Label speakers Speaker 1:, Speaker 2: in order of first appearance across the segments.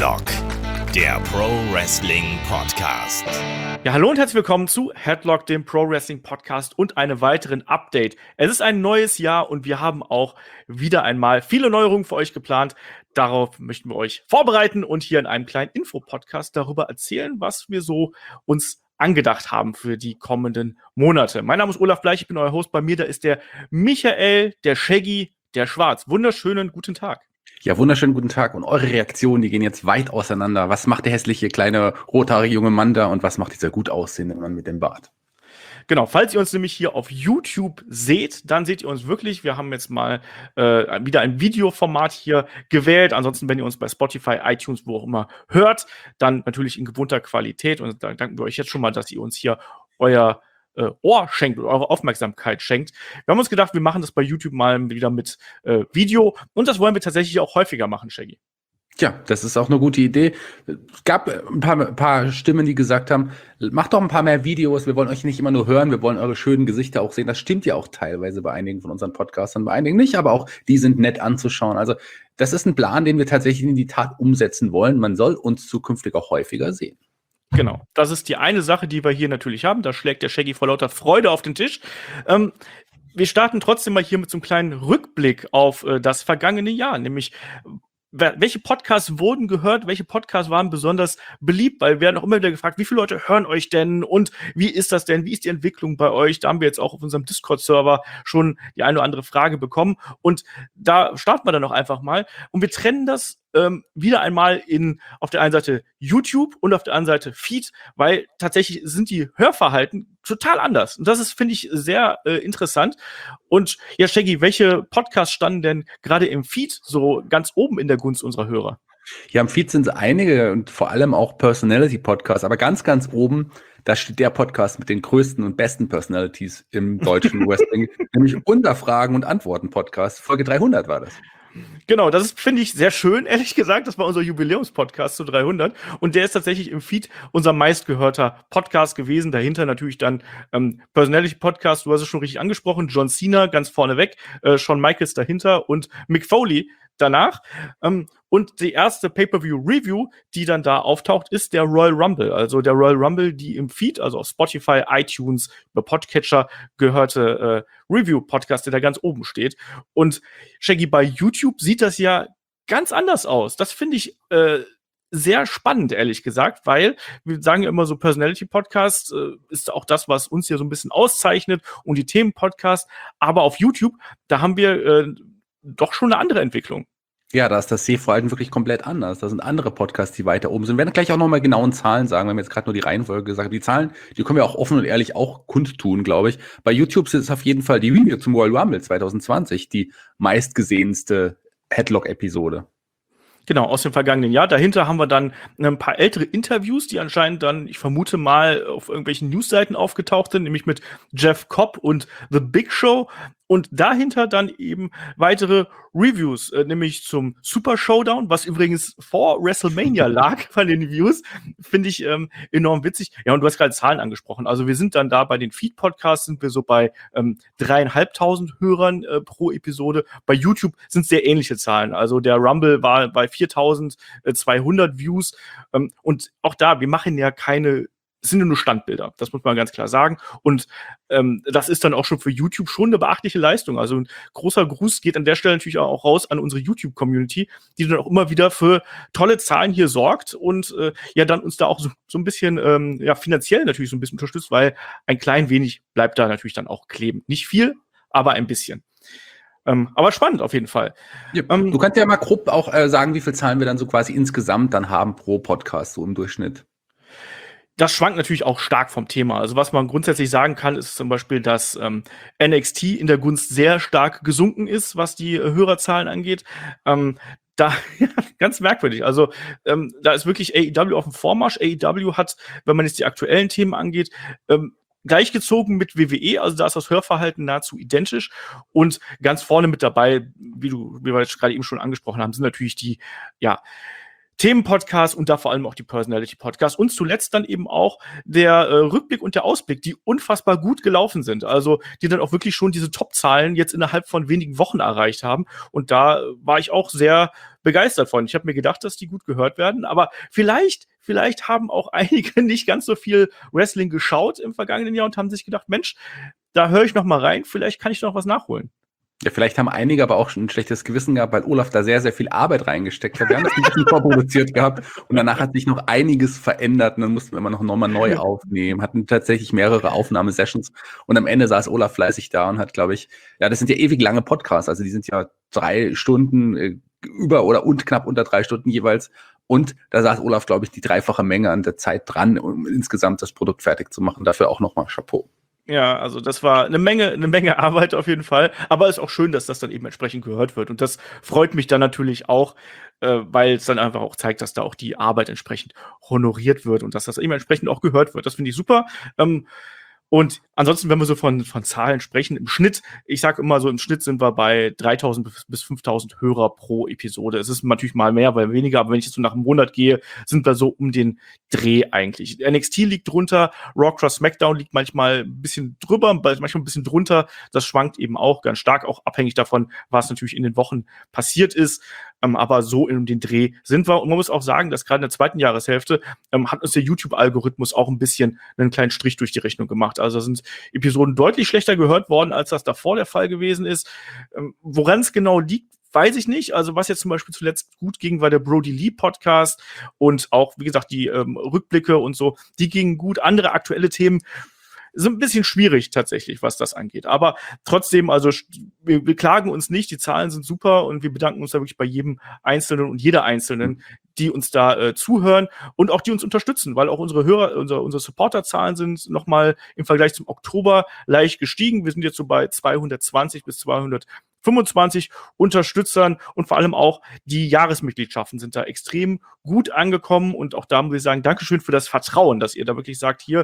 Speaker 1: Headlock, der Pro Wrestling Podcast.
Speaker 2: Ja, hallo und herzlich willkommen zu Headlock, dem Pro Wrestling Podcast und einem weiteren Update. Es ist ein neues Jahr und wir haben auch wieder einmal viele Neuerungen für euch geplant. Darauf möchten wir euch vorbereiten und hier in einem kleinen Info-Podcast darüber erzählen, was wir so uns angedacht haben für die kommenden Monate. Mein Name ist Olaf Bleich, ich bin euer Host. Bei mir da ist der Michael, der Shaggy, der Schwarz. Wunderschönen guten Tag.
Speaker 3: Ja, wunderschönen guten Tag. Und eure Reaktionen, die gehen jetzt weit auseinander. Was macht der hässliche, kleine, rothaarige junge Mann da und was macht dieser gut aussehende Mann mit dem Bart?
Speaker 2: Genau, falls ihr uns nämlich hier auf YouTube seht, dann seht ihr uns wirklich. Wir haben jetzt mal wieder ein Videoformat hier gewählt. Ansonsten, wenn ihr uns bei Spotify, iTunes, wo auch immer hört, dann natürlich in gewohnter Qualität. Und da danken wir euch jetzt schon mal, dass ihr uns hier euer Ohr schenkt oder eure Aufmerksamkeit schenkt. Wir haben uns gedacht, wir machen das bei YouTube mal wieder mit Video. Und das wollen wir tatsächlich auch häufiger machen, Shaggy.
Speaker 3: Tja, das ist auch eine gute Idee. Es gab ein paar Stimmen, die gesagt haben, macht doch ein paar mehr Videos, wir wollen euch nicht immer nur hören, wir wollen eure schönen Gesichter auch sehen. Das stimmt ja auch teilweise bei einigen von unseren Podcastern, bei einigen nicht, aber auch die sind nett anzuschauen. Also das ist ein Plan, den wir tatsächlich in die Tat umsetzen wollen. Man soll uns zukünftig auch häufiger sehen.
Speaker 2: Genau, das ist die eine Sache, die wir hier natürlich haben. Da schlägt der Shaggy vor lauter Freude auf den Tisch. Wir starten trotzdem mal hier mit so einem kleinen Rückblick auf das vergangene Jahr, nämlich welche Podcasts wurden gehört, welche Podcasts waren besonders beliebt, weil wir werden auch immer wieder gefragt, wie viele Leute hören euch denn und wie ist das denn, wie ist die Entwicklung bei euch? Da haben wir jetzt auch auf unserem Discord-Server schon die eine oder andere Frage bekommen und da starten wir dann auch einfach mal und wir trennen das wieder einmal in auf der einen Seite YouTube und auf der anderen Seite Feed, weil tatsächlich sind die Hörverhalten total anders. Und das ist, finde ich, sehr interessant. Und ja, Shaggy, welche Podcasts standen denn gerade im Feed so ganz oben in der Gunst unserer Hörer?
Speaker 3: Ja, im Feed sind es einige und vor allem auch Personality-Podcasts, aber ganz, ganz oben, da steht der Podcast mit den größten und besten Personalities im deutschen Wrestling, nämlich unser Fragen- und Antworten-Podcast. Folge 300 war das.
Speaker 2: Genau, das ist, finde ich, sehr schön, ehrlich gesagt. Das war unser Jubiläumspodcast zu 300. Und der ist tatsächlich im Feed unser meistgehörter Podcast gewesen. Dahinter natürlich dann Personality Podcast, du hast es schon richtig angesprochen. John Cena ganz vorne weg, Shawn Michaels dahinter und Mick Foley danach. Und die erste Pay-Per-View-Review, die dann da auftaucht, ist der Royal Rumble. Also der Royal Rumble, die im Feed, also auf Spotify, iTunes, über Podcatcher gehörte Review-Podcast, der da ganz oben steht. Und Shaggy, bei YouTube sieht das ja ganz anders aus. Das finde ich sehr spannend, ehrlich gesagt, weil wir sagen ja immer so, Personality-Podcast ist auch das, was uns hier so ein bisschen auszeichnet und die Themen-Podcast. Aber auf YouTube, da haben wir doch schon eine andere Entwicklung.
Speaker 3: Ja, da ist das Sehverhalten wirklich komplett anders. Da sind andere Podcasts, die weiter oben sind. Wir werden gleich auch nochmal genauen Zahlen sagen. Wir haben jetzt gerade nur die Reihenfolge gesagt. Die Zahlen, die können wir auch offen und ehrlich auch kundtun, glaube ich. Bei YouTube ist es auf jeden Fall die Review zum Royal Rumble 2020 die meistgesehenste Headlock-Episode.
Speaker 2: Genau, aus dem vergangenen Jahr. Dahinter haben wir dann ein paar ältere Interviews, die anscheinend dann, ich vermute mal, auf irgendwelchen Newsseiten aufgetaucht sind, nämlich mit Jeff Cobb und The Big Show. Und dahinter dann eben weitere Reviews, nämlich zum Super Showdown, was übrigens vor WrestleMania lag bei den Views. Finde ich enorm witzig. Ja, und du hast gerade Zahlen angesprochen. Also wir sind dann da bei den Feed-Podcasts, sind wir so bei 3.500 Hörern pro Episode. Bei YouTube sind sehr ähnliche Zahlen. Also der Rumble war bei 4.200 Views. Und auch da, wir machen ja es sind nur Standbilder, das muss man ganz klar sagen. Und das ist dann auch schon für YouTube schon eine beachtliche Leistung. Also ein großer Gruß geht an der Stelle natürlich auch raus an unsere YouTube-Community, die dann auch immer wieder für tolle Zahlen hier sorgt und ja dann uns da auch so ein bisschen ja finanziell natürlich so ein bisschen unterstützt, weil ein klein wenig bleibt da natürlich dann auch kleben. Nicht viel, aber ein bisschen. Aber spannend auf jeden Fall.
Speaker 3: Ja, du kannst ja mal grob auch sagen, wie viel Zahlen wir dann so quasi insgesamt dann haben pro Podcast, so im Durchschnitt.
Speaker 2: Das schwankt natürlich auch stark vom Thema. Also was man grundsätzlich sagen kann, ist zum Beispiel, dass NXT in der Gunst sehr stark gesunken ist, was die Hörerzahlen angeht. Da ganz merkwürdig. Also da ist wirklich AEW auf dem Vormarsch. AEW hat, wenn man jetzt die aktuellen Themen angeht, gleichgezogen mit WWE, also da ist das Hörverhalten nahezu identisch. Und ganz vorne mit dabei, wie wir jetzt gerade eben schon angesprochen haben, sind natürlich die Themenpodcast und da vor allem auch die Personality-Podcast und zuletzt dann eben auch der Rückblick und der Ausblick, die unfassbar gut gelaufen sind. Also die dann auch wirklich schon diese Top-Zahlen jetzt innerhalb von wenigen Wochen erreicht haben. Und da war ich auch sehr begeistert von. Ich habe mir gedacht, dass die gut gehört werden, aber vielleicht haben auch einige nicht ganz so viel Wrestling geschaut im vergangenen Jahr und haben sich gedacht, Mensch, da höre ich noch mal rein, vielleicht kann ich noch was nachholen.
Speaker 3: Ja, vielleicht haben einige aber auch schon ein schlechtes Gewissen gehabt, weil Olaf da sehr, sehr viel Arbeit reingesteckt hat. Wir haben das ein bisschen vorproduziert gehabt und danach hat sich noch einiges verändert und dann mussten wir immer noch mal neu aufnehmen, hatten tatsächlich mehrere Aufnahmesessions und am Ende saß Olaf fleißig da und hat, glaube ich, ja, das sind ja ewig lange Podcasts, also die sind ja 3 Stunden und knapp unter 3 Stunden jeweils und da saß Olaf, glaube ich, die 3-fache Menge an der Zeit dran, um insgesamt das Produkt fertig zu machen. Dafür auch nochmal Chapeau.
Speaker 2: Ja, also das war eine Menge Arbeit auf jeden Fall. Aber es ist auch schön, dass das dann eben entsprechend gehört wird. Und das freut mich dann natürlich auch, weil es dann einfach auch zeigt, dass da auch die Arbeit entsprechend honoriert wird und dass das eben entsprechend auch gehört wird. Das finde ich super. Und ansonsten, wenn wir so von Zahlen sprechen, im Schnitt, ich sage immer so, im Schnitt sind wir bei 3.000 bis 5.000 Hörer pro Episode. Es ist natürlich mal mehr, mal weniger, aber wenn ich jetzt so nach einem Monat gehe, sind wir so um den Dreh eigentlich. NXT liegt drunter, Raw Cross SmackDown liegt manchmal ein bisschen drüber, manchmal ein bisschen drunter. Das schwankt eben auch ganz stark, auch abhängig davon, was natürlich in den Wochen passiert ist. Aber so in den Dreh sind wir. Und man muss auch sagen, dass gerade in der zweiten Jahreshälfte hat uns der YouTube-Algorithmus auch ein bisschen einen kleinen Strich durch die Rechnung gemacht. Also da sind Episoden deutlich schlechter gehört worden, als das davor der Fall gewesen ist. Woran es genau liegt, weiß ich nicht. Also was jetzt zum Beispiel zuletzt gut ging, war der Brody Lee Podcast und auch, wie gesagt, die Rückblicke und so, die gingen gut. Andere aktuelle Themen sind ein bisschen schwierig tatsächlich, was das angeht. Aber trotzdem, also wir klagen uns nicht, die Zahlen sind super und wir bedanken uns da wirklich bei jedem Einzelnen und jeder Einzelnen, die uns da zuhören und auch die uns unterstützen, weil auch unsere Hörer, unsere Supporterzahlen sind nochmal im Vergleich zum Oktober leicht gestiegen. Wir sind jetzt so bei 220 bis 225 Unterstützern und vor allem auch die Jahresmitgliedschaften sind da extrem gut angekommen und auch da muss ich sagen, Dankeschön für das Vertrauen, dass ihr da wirklich sagt, hier,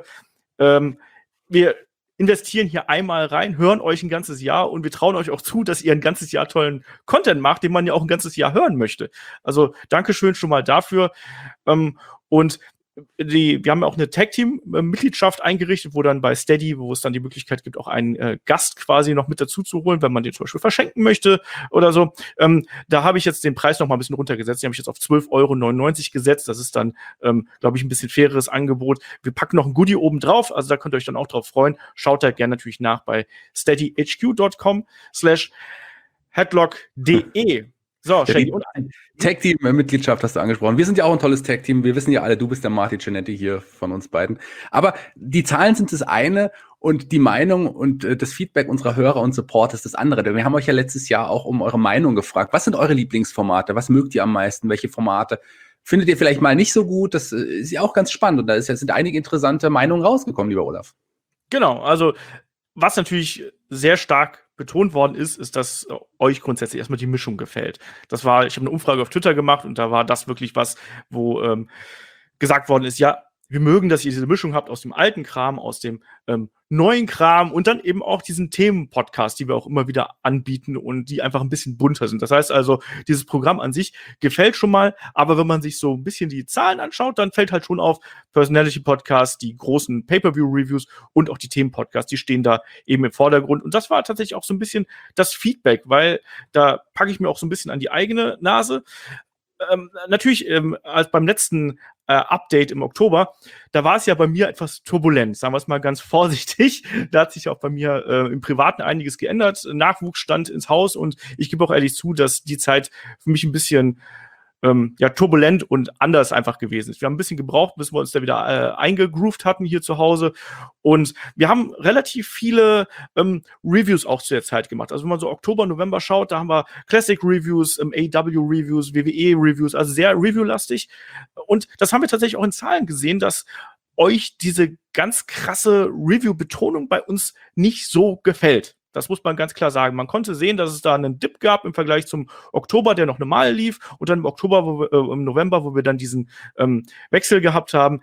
Speaker 2: wir investieren hier einmal rein, hören euch ein ganzes Jahr und wir trauen euch auch zu, dass ihr ein ganzes Jahr tollen Content macht, den man ja auch ein ganzes Jahr hören möchte. Also Dankeschön schon mal dafür. Und wir haben ja auch eine Tag-Team-Mitgliedschaft eingerichtet, wo dann bei Steady, wo es dann die Möglichkeit gibt, auch einen Gast quasi noch mit dazu zu holen, wenn man den zum Beispiel verschenken möchte oder so. Da habe ich jetzt den Preis noch mal ein bisschen runtergesetzt. Den habe ich jetzt auf 12,99 € gesetzt. Das ist dann, glaube ich, ein bisschen faireres Angebot. Wir packen noch ein Goodie oben drauf, also da könnt ihr euch dann auch drauf freuen. Schaut da gerne natürlich nach bei steadyhq.com/headlock.de. So, Shaggy.
Speaker 3: Tag-Team-Mitgliedschaft hast du angesprochen. Wir sind ja auch ein tolles Tag-Team. Wir wissen ja alle, du bist der Marty Cinetti hier von uns beiden. Aber die Zahlen sind das eine und die Meinung und das Feedback unserer Hörer und Support ist das andere. Denn wir haben euch ja letztes Jahr auch um eure Meinung gefragt. Was sind eure Lieblingsformate? Was mögt ihr am meisten? Welche Formate findet ihr vielleicht mal nicht so gut? Das ist ja auch ganz spannend. Und da sind einige interessante Meinungen rausgekommen, lieber Olaf.
Speaker 2: Genau, also was natürlich sehr stark betont worden ist, dass euch grundsätzlich erstmal die Mischung gefällt. Ich habe eine Umfrage auf Twitter gemacht und da war das wirklich was, wo gesagt worden ist, ja, wir mögen, dass ihr diese Mischung habt aus dem alten Kram, aus dem neuen Kram und dann eben auch diesen Themen-Podcast, die wir auch immer wieder anbieten und die einfach ein bisschen bunter sind. Das heißt also, dieses Programm an sich gefällt schon mal, aber wenn man sich so ein bisschen die Zahlen anschaut, dann fällt halt schon auf, Personality-Podcasts, die großen Pay-Per-View-Reviews und auch die Themen-Podcasts, die stehen da eben im Vordergrund. Und das war tatsächlich auch so ein bisschen das Feedback, weil da packe ich mir auch so ein bisschen an die eigene Nase. Natürlich, als beim letzten Update im Oktober, da war es ja bei mir etwas turbulent, sagen wir es mal ganz vorsichtig. Da hat sich auch bei mir im Privaten einiges geändert. Nachwuchs stand ins Haus und ich gebe auch ehrlich zu, dass die Zeit für mich ein bisschen turbulent und anders einfach gewesen ist. Wir haben ein bisschen gebraucht, bis wir uns da wieder eingegroovt hatten hier zu Hause. Und wir haben relativ viele Reviews auch zu der Zeit gemacht. Also wenn man so Oktober, November schaut, da haben wir Classic-Reviews, AEW-Reviews, WWE-Reviews, also sehr Review-lastig. Und das haben wir tatsächlich auch in Zahlen gesehen, dass euch diese ganz krasse Review-Betonung bei uns nicht so gefällt. Das muss man ganz klar sagen. Man konnte sehen, dass es da einen Dip gab im Vergleich zum Oktober, der noch normal lief, und dann im im November, wo wir dann diesen Wechsel gehabt haben.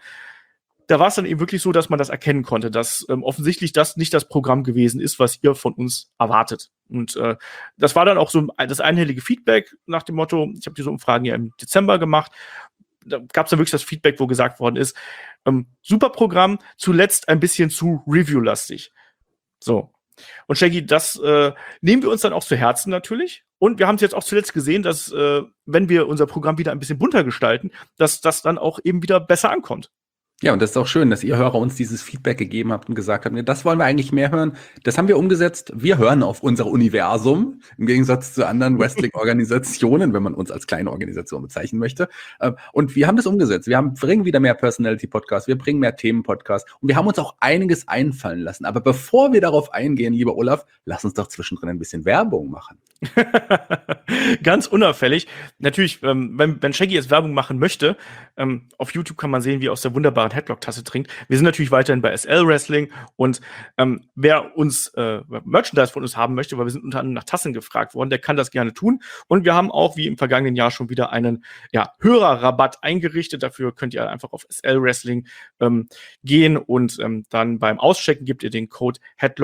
Speaker 2: Da war es dann eben wirklich so, dass man das erkennen konnte, dass offensichtlich das nicht das Programm gewesen ist, was ihr von uns erwartet. Und das war dann auch so das einhellige Feedback nach dem Motto, ich habe diese Umfragen ja im Dezember gemacht, da gab es dann wirklich das Feedback, wo gesagt worden ist, super Programm, zuletzt ein bisschen zu Review-lastig. So. Und Shaggy, das nehmen wir uns dann auch zu Herzen natürlich. Und wir haben es jetzt auch zuletzt gesehen, dass wenn wir unser Programm wieder ein bisschen bunter gestalten, dass das dann auch eben wieder besser ankommt.
Speaker 3: Ja, und das ist auch schön, dass ihr Hörer uns dieses Feedback gegeben habt und gesagt habt, das wollen wir eigentlich mehr hören. Das haben wir umgesetzt. Wir hören auf unser Universum, im Gegensatz zu anderen Wrestling-Organisationen, wenn man uns als kleine Organisation bezeichnen möchte. Und wir haben das umgesetzt. Wir bringen wieder mehr Personality-Podcasts, wir bringen mehr Themen-Podcasts und wir haben uns auch einiges einfallen lassen. Aber bevor wir darauf eingehen, lieber Olaf, lass uns doch zwischendrin ein bisschen Werbung machen.
Speaker 2: Ganz unauffällig. Natürlich, wenn Shaggy jetzt Werbung machen möchte, auf YouTube kann man sehen, wie er aus der wunderbaren Headlock-Tasse trinkt. Wir sind natürlich weiterhin bei SL Wrestling und wer uns Merchandise von uns haben möchte, weil wir sind unter anderem nach Tassen gefragt worden, der kann das gerne tun. Und wir haben auch, wie im vergangenen Jahr, schon wieder einen Hörerrabatt eingerichtet. Dafür könnt ihr einfach auf SL Wrestling gehen und dann beim Auschecken gebt ihr den Code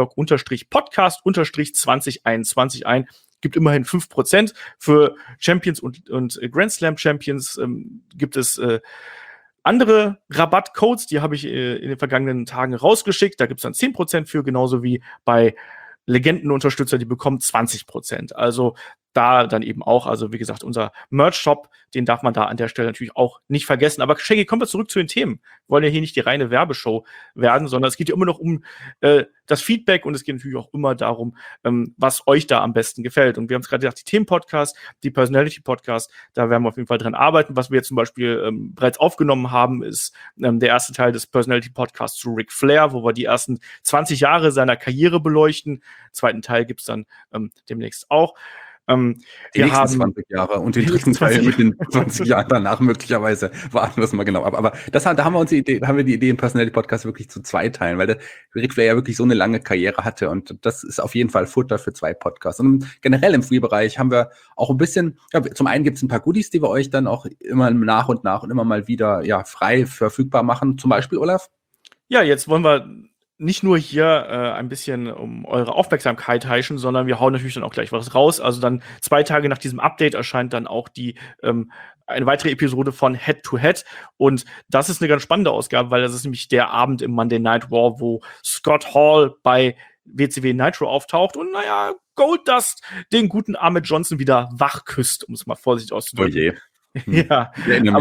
Speaker 2: Headlock-Podcast-2021 ein. Gibt immerhin 5%. Für Champions und Grand Slam Champions gibt es andere Rabattcodes, die habe ich in den vergangenen Tagen rausgeschickt. Da gibt es dann 10% für, genauso wie bei Legendenunterstützer, die bekommen 20%. Also da dann eben auch, also wie gesagt, unser Merch-Shop, den darf man da an der Stelle natürlich auch nicht vergessen. Aber Shaggy, kommen wir zurück zu den Themen. Wir wollen ja hier nicht die reine Werbeshow werden, sondern es geht ja immer noch um das Feedback und es geht natürlich auch immer darum, was euch da am besten gefällt. Und wir haben es gerade gesagt, die Themen-Podcast, die Personality-Podcast, da werden wir auf jeden Fall dran arbeiten. Was wir jetzt zum Beispiel bereits aufgenommen haben, ist der erste Teil des Personality-Podcasts zu Ric Flair, wo wir die ersten 20 Jahre seiner Karriere beleuchten. Den zweiten Teil gibt es dann demnächst auch.
Speaker 3: Die nächsten 20 Jahre und den dritten Teil mit den 20 Jahren danach möglicherweise. Warten wir es mal genau ab. Aber da haben wir die Idee im Personality-Podcast wirklich zu 2 teilen, weil der Ric Flair ja wirklich so eine lange Karriere hatte und das ist auf jeden Fall Futter für 2 Podcasts. Und generell im Free-Bereich haben wir auch ein bisschen, zum einen gibt es ein paar Goodies, die wir euch dann auch immer nach und nach und immer mal wieder frei verfügbar machen. Zum Beispiel, Olaf?
Speaker 2: Ja, jetzt wollen wir nicht nur hier ein bisschen um eure Aufmerksamkeit heischen, sondern wir hauen natürlich dann auch gleich was raus. Also dann 2 Tage nach diesem Update erscheint dann auch eine weitere Episode von Head to Head. Und das ist eine ganz spannende Ausgabe, weil das ist nämlich der Abend im Monday Night War, wo Scott Hall bei WCW Nitro auftaucht und Goldust den guten Ahmed Johnson wieder wach küsst, um es mal vorsichtig auszudrücken.
Speaker 3: Oh je.
Speaker 2: Ja,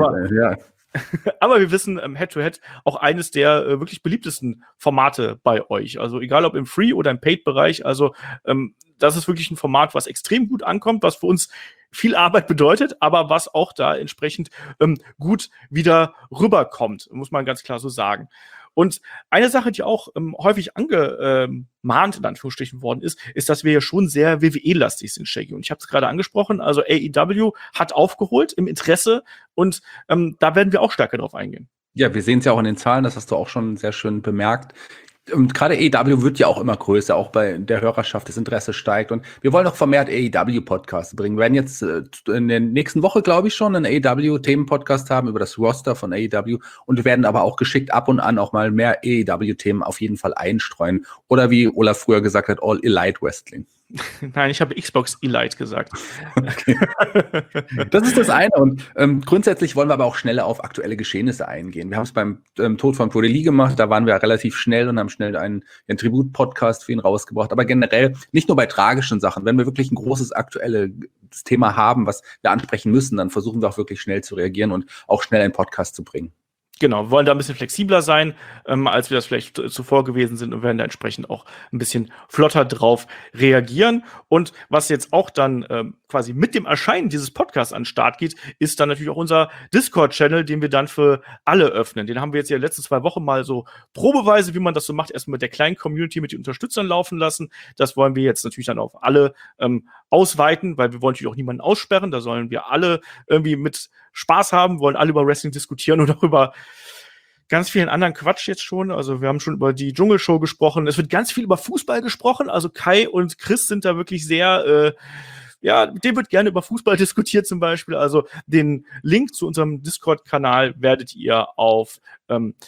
Speaker 2: aber wir wissen, Head-to-Head auch eines der wirklich beliebtesten Formate bei euch. Also egal ob im Free- oder im Paid-Bereich. Also das ist wirklich ein Format, was extrem gut ankommt, was für uns viel Arbeit bedeutet, aber was auch da entsprechend gut wieder rüberkommt, muss man ganz klar so sagen. Und eine Sache, die auch häufig angemahnt, in Anführungsstrichen, worden ist, dass wir ja schon sehr WWE-lastig sind, Shaggy. Und ich habe es gerade angesprochen, also AEW hat aufgeholt im Interesse und da werden wir auch stärker drauf eingehen.
Speaker 3: Ja, wir sehen es ja auch in den Zahlen, das hast du auch schon sehr schön bemerkt. Und gerade AEW wird ja auch immer größer, auch bei der Hörerschaft, das Interesse steigt. Und wir wollen auch vermehrt AEW-Podcasts bringen. Wir werden jetzt in der nächsten Woche, glaube ich, schon einen AEW-Themen-Podcast haben über das Roster von AEW. Und wir werden aber auch geschickt ab und an auch mal mehr AEW-Themen auf jeden Fall einstreuen. Oder wie Olaf früher gesagt hat, All Elite Wrestling.
Speaker 2: Nein, ich habe Xbox Elite gesagt.
Speaker 3: Okay. Das ist das eine. Und grundsätzlich wollen wir aber auch schneller auf aktuelle Geschehnisse eingehen. Wir haben es beim Tod von Brody Lee gemacht. Da waren wir relativ schnell und haben schnell einen Tribut-Podcast für ihn rausgebracht. Aber generell nicht nur bei tragischen Sachen. Wenn wir wirklich ein großes aktuelles Thema haben, was wir ansprechen müssen, dann versuchen wir auch wirklich schnell zu reagieren und auch schnell einen Podcast zu bringen.
Speaker 2: Genau, wir wollen da ein bisschen flexibler sein, als wir das vielleicht zuvor gewesen sind und werden da entsprechend auch ein bisschen flotter drauf reagieren. Und was jetzt auch dann quasi mit dem Erscheinen dieses Podcasts an den Start geht, ist dann natürlich auch unser Discord-Channel, den wir dann für alle öffnen. Den haben wir jetzt ja in den letzten 2 Wochen mal so probeweise, wie man das so macht, erstmal mit der kleinen Community, mit den Unterstützern laufen lassen. Das wollen wir jetzt natürlich dann auf alle ausweiten, weil wir wollen natürlich auch niemanden aussperren. Da sollen wir alle irgendwie mit Spaß haben, wollen alle über Wrestling diskutieren und auch über ganz vielen anderen Quatsch jetzt schon. Also wir haben schon über die Dschungelshow gesprochen. Es wird ganz viel über Fußball gesprochen. Also Kai und Chris sind da wirklich sehr, mit dem wird gerne über Fußball diskutiert zum Beispiel. Also den Link zu unserem Discord-Kanal werdet ihr auf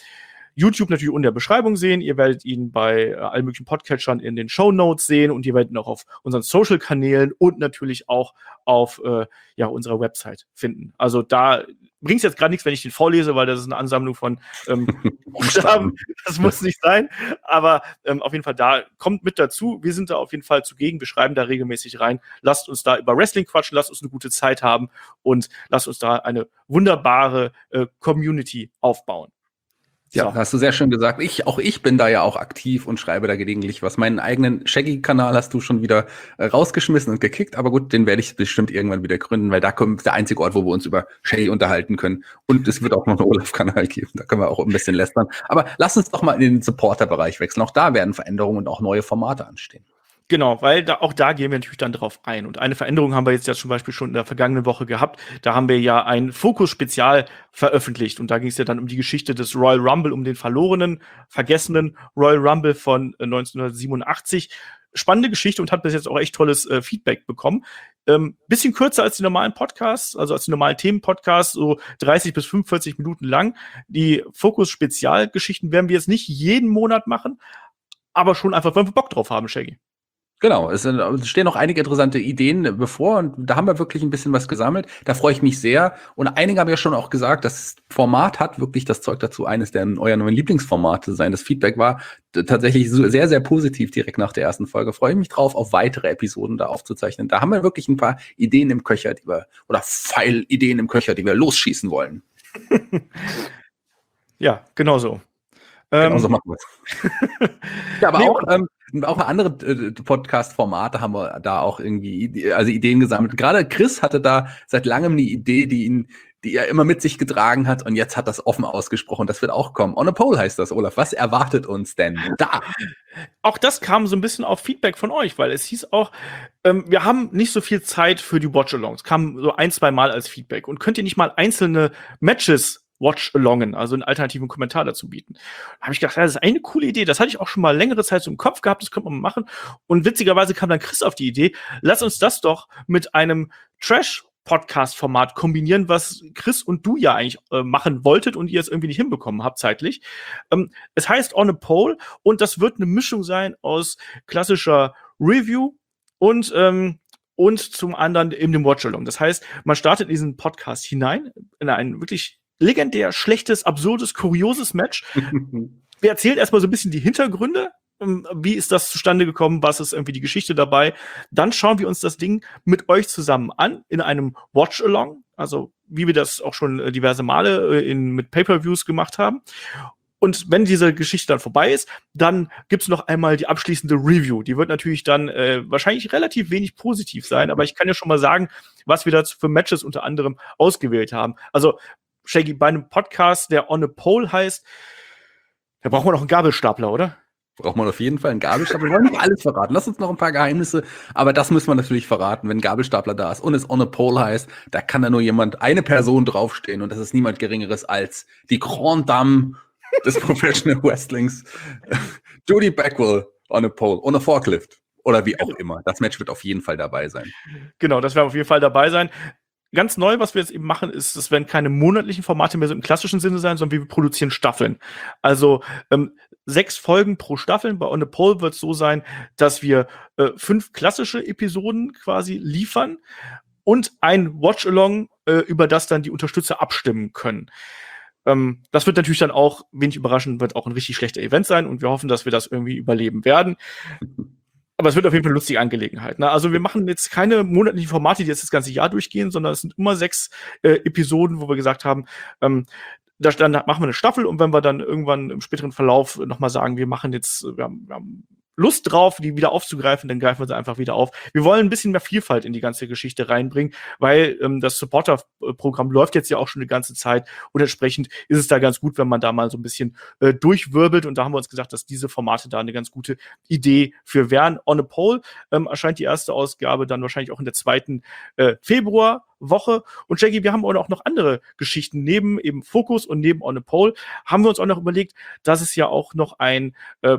Speaker 2: YouTube natürlich unten in der Beschreibung sehen. Ihr werdet ihn bei allen möglichen Podcatchern in den Shownotes sehen und ihr werdet ihn auch auf unseren Social-Kanälen und natürlich auch auf unserer Website finden. Also da bringt es jetzt gerade nichts, wenn ich den vorlese, weil das ist eine Ansammlung von Buchstaben. Das muss nicht sein. Aber auf jeden Fall, da kommt mit dazu. Wir sind da auf jeden Fall zugegen. Wir schreiben da regelmäßig rein. Lasst uns da über Wrestling quatschen. Lasst uns eine gute Zeit haben und lasst uns da eine wunderbare Community aufbauen.
Speaker 3: Ja, hast du sehr schön gesagt. Ich bin da ja auch aktiv und schreibe da gelegentlich was. Meinen eigenen Shaggy-Kanal hast du schon wieder rausgeschmissen und gekickt, aber gut, den werde ich bestimmt irgendwann wieder gründen, weil da kommt der einzige Ort, wo wir uns über Shaggy unterhalten können. Und es wird auch noch einen Olaf-Kanal geben, da können wir auch ein bisschen lästern. Aber lass uns doch mal in den Supporter-Bereich wechseln. Auch da werden Veränderungen und auch neue Formate anstehen.
Speaker 2: Genau, weil auch da gehen wir natürlich dann drauf ein. Und eine Veränderung haben wir jetzt ja zum Beispiel schon in der vergangenen Woche gehabt. Da haben wir ja ein Fokus-Spezial veröffentlicht. Und da ging es ja dann um die Geschichte des Royal Rumble, um den vergessenen Royal Rumble von 1987. Spannende Geschichte und hat bis jetzt auch echt tolles Feedback bekommen. Bisschen kürzer als die normalen Podcasts, also als die normalen Themen-Podcasts, so 30 bis 45 Minuten lang. Die Fokus-Spezialgeschichten werden wir jetzt nicht jeden Monat machen, aber schon einfach, weil wir Bock drauf haben, Shaggy.
Speaker 3: Genau, es stehen noch einige interessante Ideen bevor und da haben wir wirklich ein bisschen was gesammelt. Da freue ich mich sehr. Und einige haben ja schon auch gesagt, das Format hat wirklich das Zeug dazu, eines der euer neuen Lieblingsformate zu sein. Das Feedback war tatsächlich sehr, sehr positiv direkt nach der ersten Folge. Freue ich mich drauf, auf weitere Episoden da aufzuzeichnen. Da haben wir wirklich ein paar Ideen im Köcher, Pfeilideen im Köcher, die wir losschießen wollen.
Speaker 2: Ja, genau so.
Speaker 3: Genau so machen wir es. Ja, aber auch andere Podcast-Formate haben wir da auch irgendwie Ideen gesammelt. Gerade Chris hatte da seit langem eine Idee, die er immer mit sich getragen hat und jetzt hat das offen ausgesprochen. Das wird auch kommen. On a Pole heißt das, Olaf. Was erwartet uns denn da?
Speaker 2: Auch das kam so ein bisschen auf Feedback von euch, weil es hieß auch, wir haben nicht so viel Zeit für die Watch-Alongs. Kam so 1-2 Mal als Feedback. Und könnt ihr nicht mal einzelne Matches Watch-Alongen, also einen alternativen Kommentar dazu bieten. Da habe ich gedacht, das ist eine coole Idee. Das hatte ich auch schon mal längere Zeit so im Kopf gehabt, das könnte man mal machen. Und witzigerweise kam dann Chris auf die Idee, lass uns das doch mit einem Trash-Podcast-Format kombinieren, was Chris und du ja eigentlich machen wolltet und ihr es irgendwie nicht hinbekommen habt zeitlich. Es heißt On a Pole und das wird eine Mischung sein aus klassischer Review und zum anderen eben dem Watch-Along. Das heißt, man startet in diesen Podcast hinein, in einen wirklich legendär schlechtes, absurdes, kurioses Match. Wir erzählen erstmal so ein bisschen die Hintergründe. Wie ist das zustande gekommen? Was ist irgendwie die Geschichte dabei? Dann schauen wir uns das Ding mit euch zusammen an in einem Watch-Along. Also wie wir das auch schon diverse Male mit Pay-Per-Views gemacht haben. Und wenn diese Geschichte dann vorbei ist, dann gibt's noch einmal die abschließende Review. Die wird natürlich dann wahrscheinlich relativ wenig positiv sein, aber ich kann ja schon mal sagen, was wir dazu für Matches unter anderem ausgewählt haben. Also Shaggy, bei einem Podcast, der On a Pole heißt, da braucht man noch einen Gabelstapler, oder?
Speaker 3: Braucht man auf jeden Fall einen Gabelstapler. Wir wollen nicht alles verraten. Lass uns noch ein paar Geheimnisse, aber das müssen wir natürlich verraten, wenn ein Gabelstapler da ist und es On a Pole heißt, da kann da nur eine Person draufstehen und das ist niemand Geringeres als die Grande Dame des Professional Wrestlings, Judy Bagwell on a Pole, on a Forklift oder wie auch immer. Das Match wird auf jeden Fall dabei sein.
Speaker 2: Genau, das wird auf jeden Fall dabei sein. Ganz neu, was wir jetzt eben machen, ist, es werden keine monatlichen Formate mehr so im klassischen Sinne sein, sondern wir produzieren Staffeln. Also 6 Folgen pro Staffel. Bei On a Pole wird es so sein, dass wir 5 klassische Episoden quasi liefern und ein Watch-Along, über das dann die Unterstützer abstimmen können. Das wird natürlich dann auch, wenig überraschend, wird auch ein richtig schlechter Event sein und wir hoffen, dass wir das irgendwie überleben werden. Aber es wird auf jeden Fall eine lustige Angelegenheit. Ne? Also wir machen jetzt keine monatlichen Formate, die jetzt das ganze Jahr durchgehen, sondern es sind immer 6 Episoden, wo wir gesagt haben, dann machen wir eine Staffel und wenn wir dann irgendwann im späteren Verlauf nochmal sagen, wir haben Lust drauf, die wieder aufzugreifen, dann greifen wir sie einfach wieder auf. Wir wollen ein bisschen mehr Vielfalt in die ganze Geschichte reinbringen, weil das Supporter-Programm läuft jetzt ja auch schon eine ganze Zeit und entsprechend ist es da ganz gut, wenn man da mal so ein bisschen durchwirbelt und da haben wir uns gesagt, dass diese Formate da eine ganz gute Idee für wären. On a Pole erscheint die erste Ausgabe dann wahrscheinlich auch in der 2. Februarwoche. Und Shaggy, wir haben auch noch andere Geschichten. Neben eben Focus und neben On a Pole haben wir uns auch noch überlegt, dass es ja auch noch ein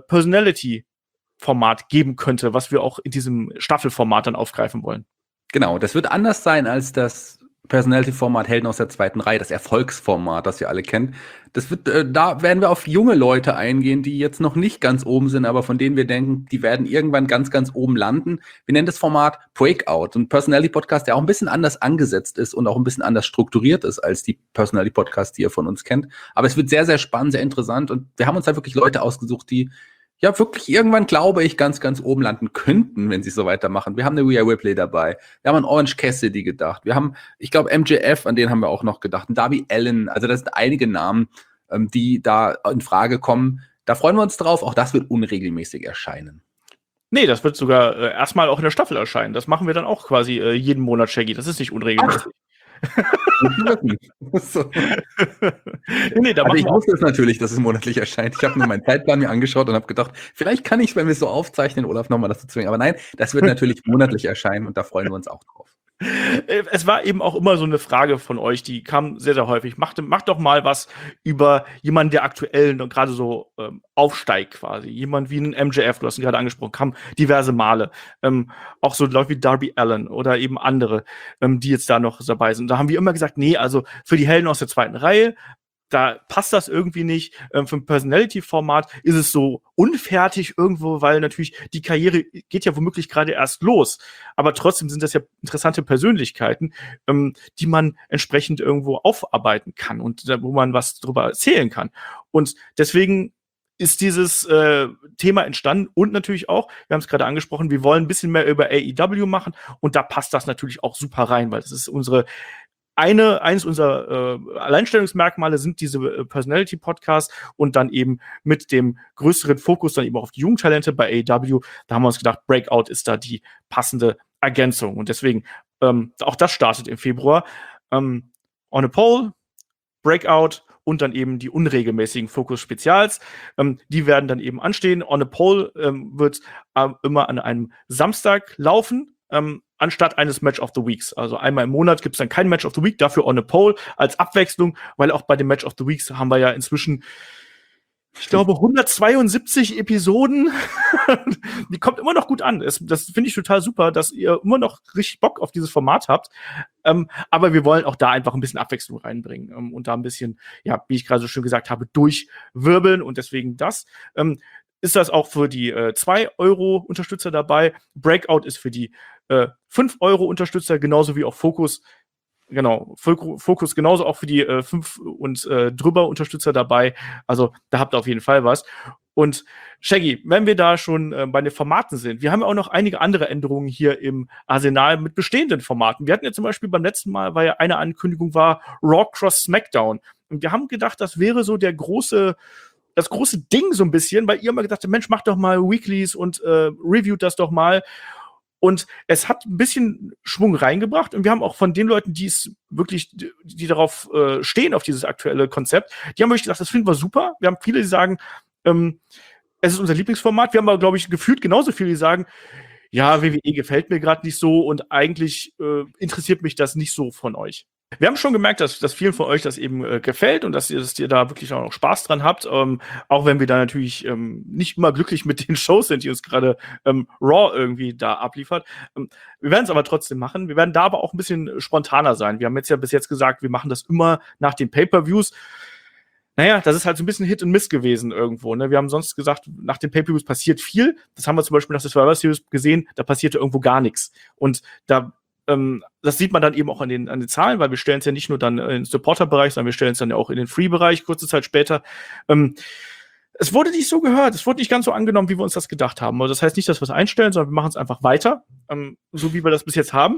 Speaker 2: Personality-Format geben könnte, was wir auch in diesem Staffelformat dann aufgreifen wollen.
Speaker 3: Genau, das wird anders sein als das Personality-Format Helden aus der zweiten Reihe, das Erfolgsformat, das ihr alle kennt. Das wird, da werden wir auf junge Leute eingehen, die jetzt noch nicht ganz oben sind, aber von denen wir denken, die werden irgendwann ganz, ganz oben landen. Wir nennen das Format Breakout, ein Personality-Podcast, der auch ein bisschen anders angesetzt ist und auch ein bisschen anders strukturiert ist als die Personality-Podcasts, die ihr von uns kennt. Aber es wird sehr, sehr spannend, sehr interessant und wir haben uns halt wirklich Leute ausgesucht, die ja wirklich irgendwann, glaube ich, ganz, ganz oben landen könnten, wenn sie so weitermachen. Wir haben eine Rhea Ripley dabei. Wir haben an Orange Cassidy gedacht. Wir haben, ich glaube, MJF, an den haben wir auch noch gedacht. Und Darby Allin. Also das sind einige Namen, die da in Frage kommen. Da freuen wir uns drauf. Auch das wird unregelmäßig erscheinen.
Speaker 2: Nee, das wird sogar erstmal auch in der Staffel erscheinen. Das machen wir dann auch quasi jeden Monat, Shaggy. Das ist nicht unregelmäßig.
Speaker 3: So. Nee, also ich wusste es natürlich, dass es monatlich erscheint. Ich habe mir meinen Zeitplan mir angeschaut und habe gedacht, vielleicht kann ich, wenn wir es so aufzeichnen, Olaf nochmal dazu zwingen. Aber nein, das wird natürlich monatlich erscheinen und da freuen wir uns auch drauf.
Speaker 2: Es war eben auch immer so eine Frage von euch, die kam sehr, sehr häufig. Macht doch mal was über jemanden, der aktuell und gerade so aufsteigt quasi. Jemand wie ein MJF, du hast ihn gerade angesprochen, kam diverse Male. Auch so Leute wie Darby Allin oder eben andere, die jetzt da noch dabei sind. Da haben wir immer gesagt, nee, also für die Helden aus der zweiten Reihe, da passt das irgendwie nicht. Für ein Personality-Format ist es so unfertig irgendwo, weil natürlich die Karriere geht ja womöglich gerade erst los. Aber trotzdem sind das ja interessante Persönlichkeiten, die man entsprechend irgendwo aufarbeiten kann und wo man was drüber erzählen kann. Und deswegen ist dieses Thema entstanden und natürlich auch, wir haben es gerade angesprochen, wir wollen ein bisschen mehr über AEW machen und da passt das natürlich auch super rein, weil das ist eines unserer Alleinstellungsmerkmale sind diese Personality-Podcasts und dann eben mit dem größeren Fokus dann eben auf die Jugendtalente bei AEW. Da haben wir uns gedacht, Breakout ist da die passende Ergänzung. Und deswegen, auch das startet im Februar. On a Pole, Breakout und dann eben die unregelmäßigen Fokus-Spezials. Die werden dann eben anstehen. On a Pole wird immer an einem Samstag laufen. Anstatt eines Match of the Weeks. Also einmal im Monat gibt es dann kein Match of the Week, dafür on a Pole als Abwechslung, weil auch bei dem Match of the Weeks haben wir ja inzwischen, ich glaube, 172 Episoden. Die kommt immer noch gut an. Das finde ich total super, dass ihr immer noch richtig Bock auf dieses Format habt. Aber wir wollen auch da einfach ein bisschen Abwechslung reinbringen und da ein bisschen, ja, wie ich gerade so schön gesagt habe, durchwirbeln und deswegen das. Ist das auch für die 2-Euro-Unterstützer dabei. Breakout ist für die 5-Euro-Unterstützer, genauso wie auch Focus. Genau, Focus genauso auch für die 5 und drüber Unterstützer dabei. Also da habt ihr auf jeden Fall was. Und Shaggy, wenn wir da schon bei den Formaten sind, wir haben auch noch einige andere Änderungen hier im Arsenal mit bestehenden Formaten. Wir hatten ja zum Beispiel beim letzten Mal, weil ja eine Ankündigung war, Raw Cross SmackDown. Und wir haben gedacht, das wäre so das große Ding so ein bisschen, weil ihr immer gedacht habt, Mensch, macht doch mal Weeklies und reviewt das doch mal. Und es hat ein bisschen Schwung reingebracht. Und wir haben auch von den Leuten, die es wirklich, die darauf stehen, auf dieses aktuelle Konzept, die haben wirklich gesagt, das finden wir super. Wir haben viele, die sagen, es ist unser Lieblingsformat. Wir haben aber, glaube ich, gefühlt genauso viele, die sagen, ja, WWE gefällt mir gerade nicht so und eigentlich interessiert mich das nicht so von euch. Wir haben schon gemerkt, dass vielen von euch das eben gefällt und dass ihr da wirklich auch noch Spaß dran habt, auch wenn wir da natürlich nicht immer glücklich mit den Shows sind, die uns gerade Raw irgendwie da abliefert. Wir werden es aber trotzdem machen. Wir werden da aber auch ein bisschen spontaner sein. Wir haben jetzt ja bis jetzt gesagt, wir machen das immer nach den Pay-Per-Views. Naja, das ist halt so ein bisschen Hit and Miss gewesen irgendwo. Ne? Wir haben sonst gesagt, nach den Pay-Per-Views passiert viel. Das haben wir zum Beispiel nach der Survivor Series gesehen, da passierte irgendwo gar nichts. Und das sieht man dann eben auch an den Zahlen, weil wir stellen es ja nicht nur dann in den Supporter-Bereich, sondern wir stellen es dann ja auch in den Free-Bereich kurze Zeit später. Es wurde nicht so gehört, es wurde nicht ganz so angenommen, wie wir uns das gedacht haben. Also das heißt nicht, dass wir es einstellen, sondern wir machen es einfach weiter, so wie wir das bis jetzt haben.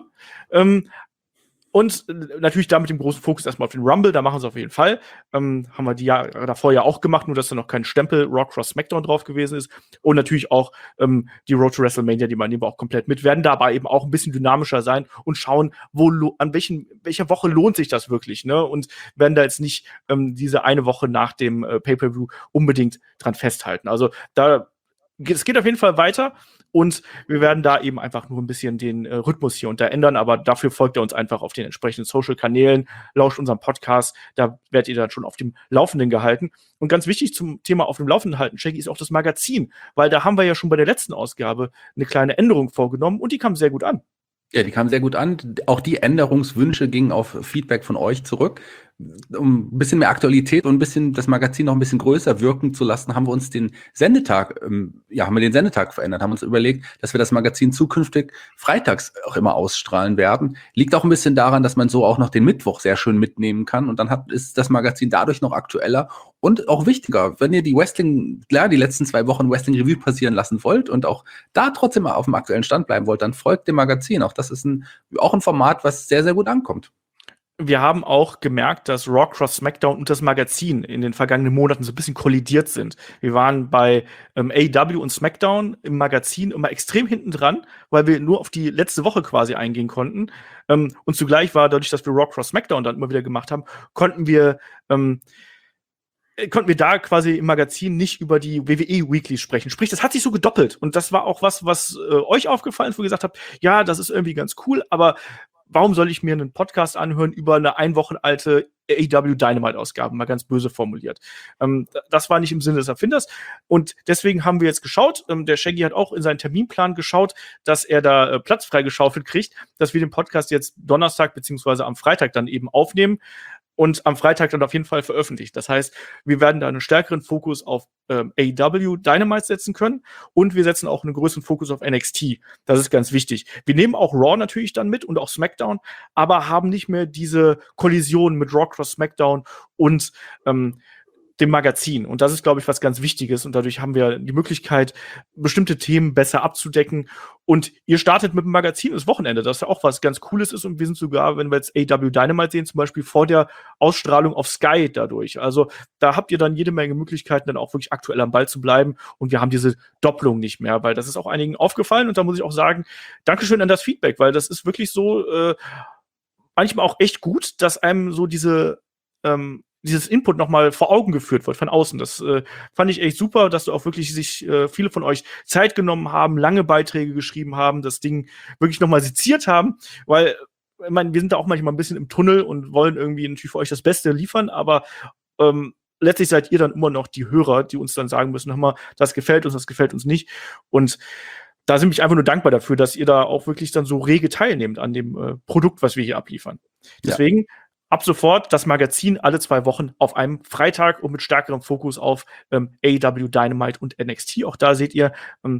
Speaker 2: Und natürlich da mit dem großen Fokus erstmal auf den Rumble, da machen wir es auf jeden Fall. Haben wir die Jahre davor ja auch gemacht, nur dass da noch kein Stempel Raw Cross SmackDown drauf gewesen ist. Und natürlich auch die Road to WrestleMania, die nehmen wir auch komplett mit, werden dabei eben auch ein bisschen dynamischer sein und schauen, welcher Woche lohnt sich das wirklich, ne? Und werden da jetzt nicht diese eine Woche nach dem Pay-Per-View unbedingt dran festhalten. Also es geht auf jeden Fall weiter. Und wir werden da eben einfach nur ein bisschen den Rhythmus hier und da ändern, aber dafür folgt ihr uns einfach auf den entsprechenden Social-Kanälen, lauscht unseren Podcast, da werdet ihr dann schon auf dem Laufenden gehalten. Und ganz wichtig zum Thema auf dem Laufenden halten, Shaggy, ist auch das Magazin, weil da haben wir ja schon bei der letzten Ausgabe eine kleine Änderung vorgenommen und die kam sehr gut an.
Speaker 3: Ja, die kamen sehr gut an. Auch die Änderungswünsche gingen auf Feedback von euch zurück. Um ein bisschen mehr Aktualität und ein bisschen das Magazin noch ein bisschen größer wirken zu lassen, haben wir uns den Sendetag, haben wir den Sendetag verändert, haben uns überlegt, dass wir das Magazin zukünftig freitags auch immer ausstrahlen werden. Liegt auch ein bisschen daran, dass man so auch noch den Mittwoch sehr schön mitnehmen kann und dann ist das Magazin dadurch noch aktueller und auch wichtiger. Wenn ihr die letzten 2 Wochen Wrestling Review passieren lassen wollt und auch da trotzdem auf dem aktuellen Stand bleiben wollt, dann folgt dem Magazin. Auch das ist auch ein Format, was sehr, sehr gut ankommt.
Speaker 2: Wir haben auch gemerkt, dass Raw Cross SmackDown und das Magazin in den vergangenen Monaten so ein bisschen kollidiert sind. Wir waren bei AEW und SmackDown im Magazin immer extrem hinten dran, weil wir nur auf die letzte Woche quasi eingehen konnten. Und zugleich war dadurch, dass wir Raw Cross SmackDown dann immer wieder gemacht haben, konnten wir da quasi im Magazin nicht über die WWE Weekly sprechen. Sprich, das hat sich so gedoppelt. Und das war auch was euch aufgefallen ist, wo ihr gesagt habt, ja, das ist irgendwie ganz cool, aber warum soll ich mir einen Podcast anhören über eine 1 Woche alte AEW Dynamite-Ausgabe, mal ganz böse formuliert. Das war nicht im Sinne des Erfinders. Und deswegen haben wir jetzt geschaut, der Shaggy hat auch in seinen Terminplan geschaut, dass er da Platz freigeschaufelt kriegt, dass wir den Podcast jetzt Donnerstag beziehungsweise am Freitag dann eben aufnehmen und am Freitag dann auf jeden Fall veröffentlicht. Das heißt, wir werden da einen stärkeren Fokus auf AEW Dynamite setzen können und wir setzen auch einen größeren Fokus auf NXT. Das ist ganz wichtig. Wir nehmen auch Raw natürlich dann mit und auch SmackDown, aber haben nicht mehr diese Kollision mit Raw Cross SmackDown und dem Magazin. Und das ist, glaube ich, was ganz Wichtiges. Und dadurch haben wir die Möglichkeit, bestimmte Themen besser abzudecken. Und ihr startet mit dem Magazin das Wochenende, das ja auch was ganz Cooles ist. Und wir sind sogar, wenn wir jetzt AEW Dynamite sehen, zum Beispiel vor der Ausstrahlung auf Sky dadurch. Also da habt ihr dann jede Menge Möglichkeiten, dann auch wirklich aktuell am Ball zu bleiben. Und wir haben diese Doppelung nicht mehr, weil das ist auch einigen aufgefallen. Und da muss ich auch sagen, Dankeschön an das Feedback, weil das ist wirklich so manchmal auch echt gut, dass einem so dieses Input nochmal vor Augen geführt wird von außen. Das fand ich echt super, dass du auch wirklich viele von euch Zeit genommen haben, lange Beiträge geschrieben haben, das Ding wirklich nochmal seziert haben, weil, ich meine, wir sind da auch manchmal ein bisschen im Tunnel und wollen irgendwie natürlich für euch das Beste liefern, aber letztlich seid ihr dann immer noch die Hörer, die uns dann sagen müssen, hör mal, das gefällt uns nicht. Und da sind ich einfach nur dankbar dafür, dass ihr da auch wirklich dann so rege teilnehmt an dem Produkt, was wir hier abliefern. Deswegen ab sofort das Magazin alle 2 Wochen auf einem Freitag und mit stärkerem Fokus auf AEW Dynamite und NXT. Auch da seht ihr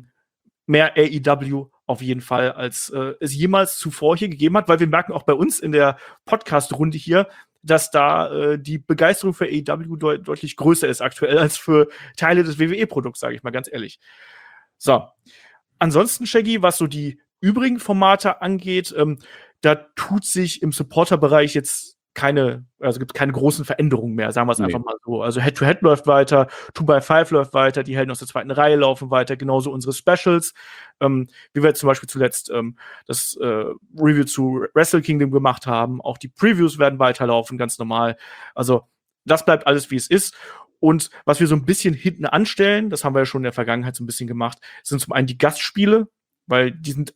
Speaker 2: mehr AEW auf jeden Fall, als es jemals zuvor hier gegeben hat, weil wir merken auch bei uns in der Podcast-Runde hier, dass da die Begeisterung für AEW deutlich größer ist aktuell als für Teile des WWE-Produkts, sage ich mal ganz ehrlich. So, ansonsten, Shaggy, was so die übrigen Formate angeht, da tut sich im Supporter-Bereich jetzt gibt keine großen Veränderungen mehr, sagen wir es einfach mal so. Also Head-to-Head läuft weiter, 2x5 läuft weiter, die Helden aus der zweiten Reihe laufen weiter, genauso unsere Specials. Wie wir jetzt zum Beispiel zuletzt das Review zu Wrestle Kingdom gemacht haben. Auch die Previews werden weiterlaufen, ganz normal. Also das bleibt alles, wie es ist. Und was wir so ein bisschen hinten anstellen, das haben wir ja schon in der Vergangenheit so ein bisschen gemacht, sind zum einen die Gastspiele, weil die sind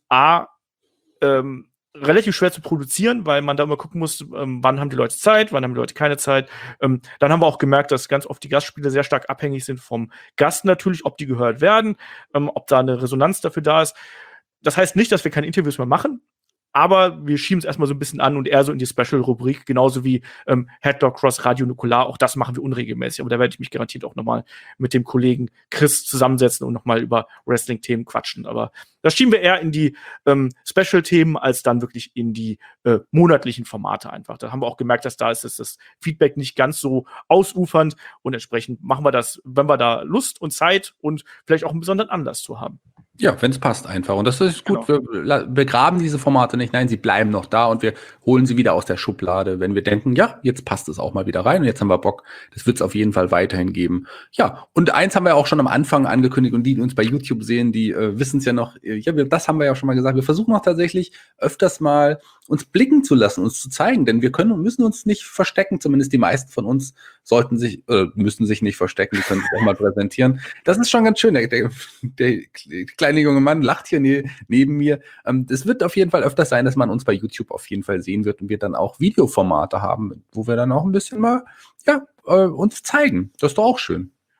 Speaker 2: relativ schwer zu produzieren, weil man da immer gucken muss, wann haben die Leute Zeit, wann haben die Leute keine Zeit. Dann haben wir auch gemerkt, dass ganz oft die Gastspiele sehr stark abhängig sind vom Gast natürlich, ob die gehört werden, ob da eine Resonanz dafür da ist. Das heißt nicht, dass wir keine Interviews mehr machen, aber wir schieben es erstmal so ein bisschen an und eher so in die Special-Rubrik, genauso wie Headlock Cross Radio Nukular. Auch das machen wir unregelmäßig, aber da werde ich mich garantiert auch nochmal mit dem Kollegen Chris zusammensetzen und nochmal über Wrestling-Themen quatschen. Aber das schieben wir eher in die Special-Themen als dann wirklich in die monatlichen Formate einfach. Da haben wir auch gemerkt, dass da ist das Feedback nicht ganz so ausufernd und entsprechend machen wir das, wenn wir da Lust und Zeit und vielleicht auch einen besonderen Anlass zu haben.
Speaker 3: Ja, wenn es passt einfach. Und das ist gut. Genau. Wir begraben diese Formate nicht. Nein, sie bleiben noch da und wir holen sie wieder aus der Schublade, wenn wir denken, ja, jetzt passt es auch mal wieder rein und jetzt haben wir Bock. Das wird es auf jeden Fall weiterhin geben. Ja, und eins haben wir auch schon am Anfang angekündigt und die uns bei YouTube sehen, die wissen es ja noch. Ja, das haben wir ja schon mal gesagt. Wir versuchen auch tatsächlich öfters mal uns blicken zu lassen, uns zu zeigen, denn wir können und müssen uns nicht verstecken. Zumindest die meisten von uns müssen sich nicht verstecken, die können sich auch mal präsentieren. Das ist schon ganz schön. Der kleine junge Mann lacht hier neben mir. Es wird auf jeden Fall öfters sein, dass man uns bei YouTube auf jeden Fall sehen wird und wir dann auch Videoformate haben, wo wir dann auch ein bisschen mal uns zeigen. Das ist doch auch schön.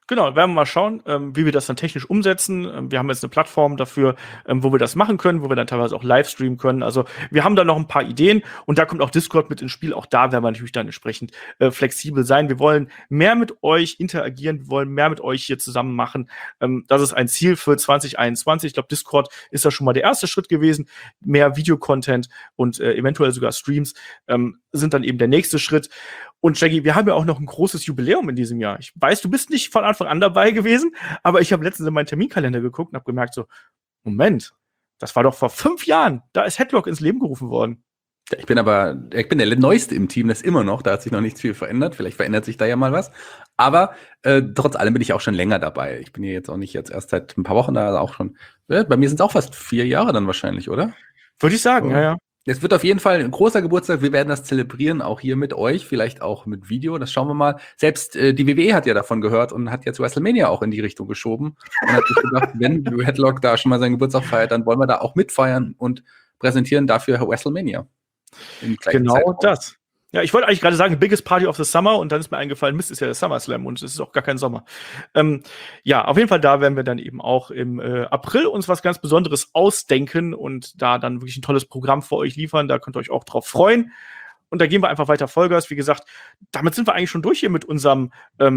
Speaker 2: Genau, werden wir mal schauen, wie wir das dann technisch umsetzen. Wir haben jetzt eine Plattform dafür, wo wir das machen können, wo wir dann teilweise auch live streamen können. Also wir haben da noch ein paar Ideen und da kommt auch Discord mit ins Spiel. Auch da werden wir natürlich dann entsprechend flexibel sein. Wir wollen mehr mit euch interagieren, wir wollen mehr mit euch hier zusammen machen. Das ist ein Ziel für 2021. Ich glaube, Discord ist da schon mal der erste Schritt gewesen. Mehr Videocontent und eventuell sogar Streams sind dann eben der nächste Schritt. Und Shaggy, wir haben ja auch noch ein großes Jubiläum in diesem Jahr. Ich weiß, du bist nicht von Anfang an dabei gewesen, aber ich habe letztens in meinen Terminkalender geguckt und habe gemerkt so, Moment, das war doch vor 5 Jahren. Da ist Headlock ins Leben gerufen worden.
Speaker 3: Ich bin der Neueste im Team, das immer noch. Da hat sich noch nichts viel verändert. Vielleicht verändert sich da ja mal was. Aber trotz allem bin ich auch schon länger dabei. Ich bin hier jetzt auch nicht erst seit ein paar Wochen da, auch schon. Bei mir sind es auch fast 4 Jahre dann wahrscheinlich, oder?
Speaker 2: Würde ich sagen, ja.
Speaker 3: Es wird auf jeden Fall ein großer Geburtstag. Wir werden das zelebrieren, auch hier mit euch, vielleicht auch mit Video. Das schauen wir mal. Selbst die WWE hat ja davon gehört und hat jetzt WrestleMania auch in die Richtung geschoben. Und hat sich gedacht, wenn Headlock da schon mal seinen Geburtstag feiert, dann wollen wir da auch mitfeiern und präsentieren dafür WrestleMania.
Speaker 2: Genau das. Ja, ich wollte eigentlich gerade sagen, biggest party of the summer und dann ist mir eingefallen, Mist, ist ja der SummerSlam und es ist auch gar kein Sommer. Ja, auf jeden Fall, da werden wir dann eben auch im April uns was ganz Besonderes ausdenken und da dann wirklich ein tolles Programm für euch liefern. Da könnt ihr euch auch drauf freuen. Und da gehen wir einfach weiter Vollgas. Wie gesagt, damit sind wir eigentlich schon durch hier mit unserem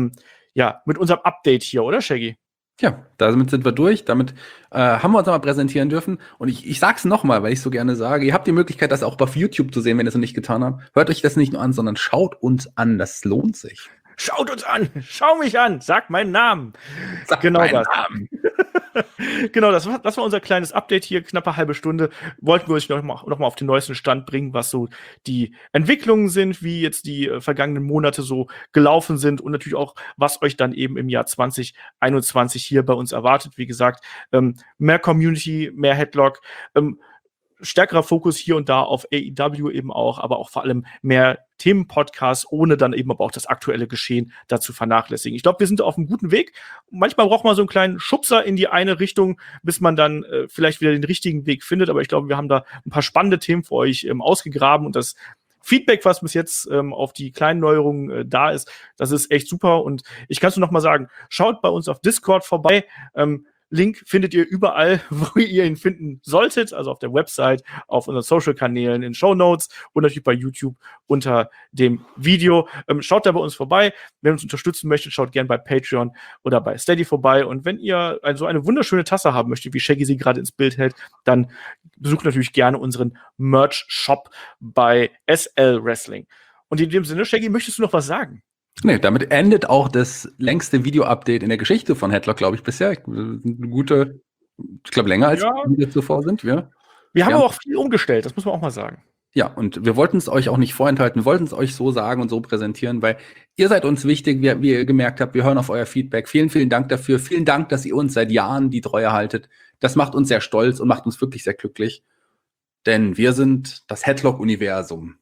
Speaker 2: Update hier, oder Shaggy?
Speaker 3: Ja, damit sind wir durch. Damit haben wir uns einmal präsentieren dürfen. Und ich sag's nochmal, weil ich so gerne sage, ihr habt die Möglichkeit, das auch auf YouTube zu sehen, wenn ihr es noch nicht getan habt. Hört euch das nicht nur an, sondern schaut uns an. Das lohnt sich.
Speaker 2: Schaut uns an, schau mich an, sag meinen Namen.
Speaker 3: Sag
Speaker 2: genau
Speaker 3: meinen
Speaker 2: das.
Speaker 3: Namen.
Speaker 2: Genau, das war unser kleines Update hier, knappe halbe Stunde. Wollten wir euch noch mal auf den neuesten Stand bringen, was so die Entwicklungen sind, wie jetzt die vergangenen Monate so gelaufen sind und natürlich auch, was euch dann eben im Jahr 2021 hier bei uns erwartet. Wie gesagt, mehr Community, mehr Headlock, stärkerer Fokus hier und da auf AEW eben auch, aber auch vor allem mehr Themenpodcasts, ohne dann eben aber auch das aktuelle Geschehen dazu vernachlässigen. Ich glaube, wir sind auf einem guten Weg. Manchmal braucht man so einen kleinen Schubser in die eine Richtung, bis man dann vielleicht wieder den richtigen Weg findet. Aber ich glaube, wir haben da ein paar spannende Themen für euch ausgegraben und das Feedback, was bis jetzt auf die kleinen Neuerungen da ist, das ist echt super. Und ich kann es nur noch mal sagen, schaut bei uns auf Discord vorbei. Link findet ihr überall, wo ihr ihn finden solltet, also auf der Website, auf unseren Social-Kanälen, in Shownotes und natürlich bei YouTube unter dem Video. Schaut da bei uns vorbei. Wenn ihr uns unterstützen möchtet, schaut gerne bei Patreon oder bei Steady vorbei. Und wenn ihr so eine wunderschöne Tasse haben möchtet, wie Shaggy sie gerade ins Bild hält, dann besucht natürlich gerne unseren Merch-Shop bei SL Wrestling. Und in dem Sinne, Shaggy, möchtest du noch was sagen?
Speaker 3: Nee, damit endet auch das längste Video-Update in der Geschichte von Headlock, glaube ich, bisher. Eine gute, ich glaube, länger als wir zuvor sind. Wir
Speaker 2: haben aber auch viel umgestellt, das muss man auch mal sagen.
Speaker 3: Ja, und wir wollten es euch auch nicht vorenthalten, wir wollten es euch so sagen und so präsentieren, weil ihr seid uns wichtig, wie ihr gemerkt habt, wir hören auf euer Feedback. Vielen, vielen Dank dafür. Vielen Dank, dass ihr uns seit Jahren die Treue haltet. Das macht uns sehr stolz und macht uns wirklich sehr glücklich. Denn wir sind das Headlock-Universum.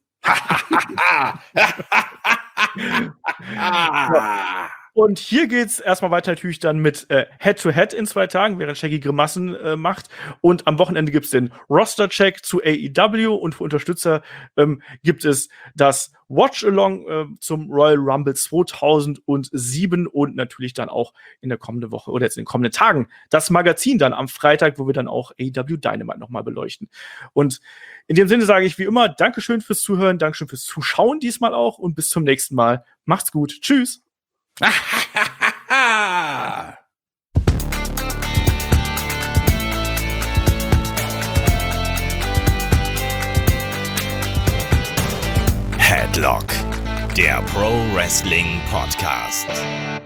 Speaker 2: Und hier geht's erstmal weiter natürlich dann mit Head-to-Head in 2 Tagen, während Shaggy Grimassen macht. Und am Wochenende gibt's den Roster-Check zu AEW und für Unterstützer gibt es das Watch-Along zum Royal Rumble 2007 und natürlich dann auch in der kommenden Woche oder jetzt in den kommenden Tagen das Magazin dann am Freitag, wo wir dann auch AEW Dynamite nochmal beleuchten. Und in dem Sinne sage ich wie immer, Dankeschön fürs Zuhören, Dankeschön fürs Zuschauen diesmal auch und bis zum nächsten Mal. Macht's gut. Tschüss.
Speaker 1: Headlock, der Pro Wrestling Podcast.